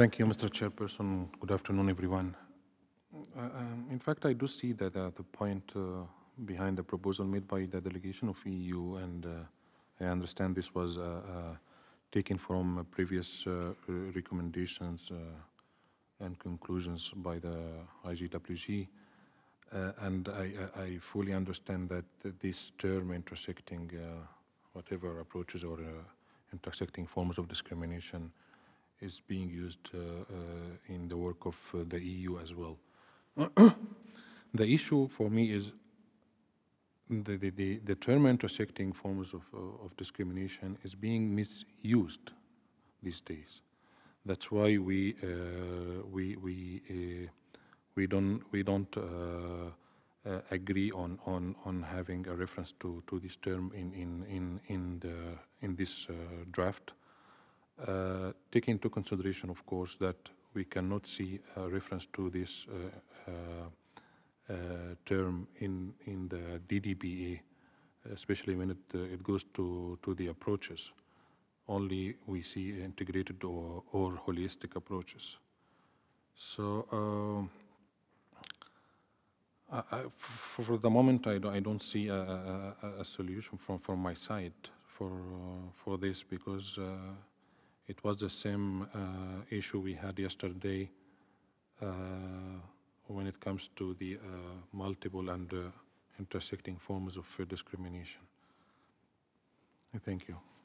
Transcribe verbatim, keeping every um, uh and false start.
Thank you, Mister Chairperson. Good afternoon, everyone. Uh, um, in fact, I do see that uh, the point uh, behind the proposal made by the delegation of E U, and uh, I understand this was uh, uh, taken from uh, previous uh, recommendations uh, and conclusions by the I G W G. Uh, and I, I I fully understand that this term intersecting uh, whatever approaches or uh, intersecting forms of discrimination is being used uh, uh, in the work of uh, the E U as well. The issue for me is the, the, the, the term intersecting forms of, uh, of discrimination is being misused these days. That's why we uh, we we uh, we don't we don't uh, uh, agree on, on on having a reference to, to this term in in in in the in this uh, draft. Uh, taking into consideration, of course, that we cannot see a reference to this uh, uh, uh, term in in the D D B A, especially when it uh, it goes to to the approaches. Only we see integrated or, or holistic approaches. So. Um, I, I, for, for the moment, I don't, I don't see a, a, a solution from, from my side for uh, for this because uh, it was the same uh, issue we had yesterday uh, when it comes to the uh, multiple and uh, intersecting forms of uh, discrimination. Thank you.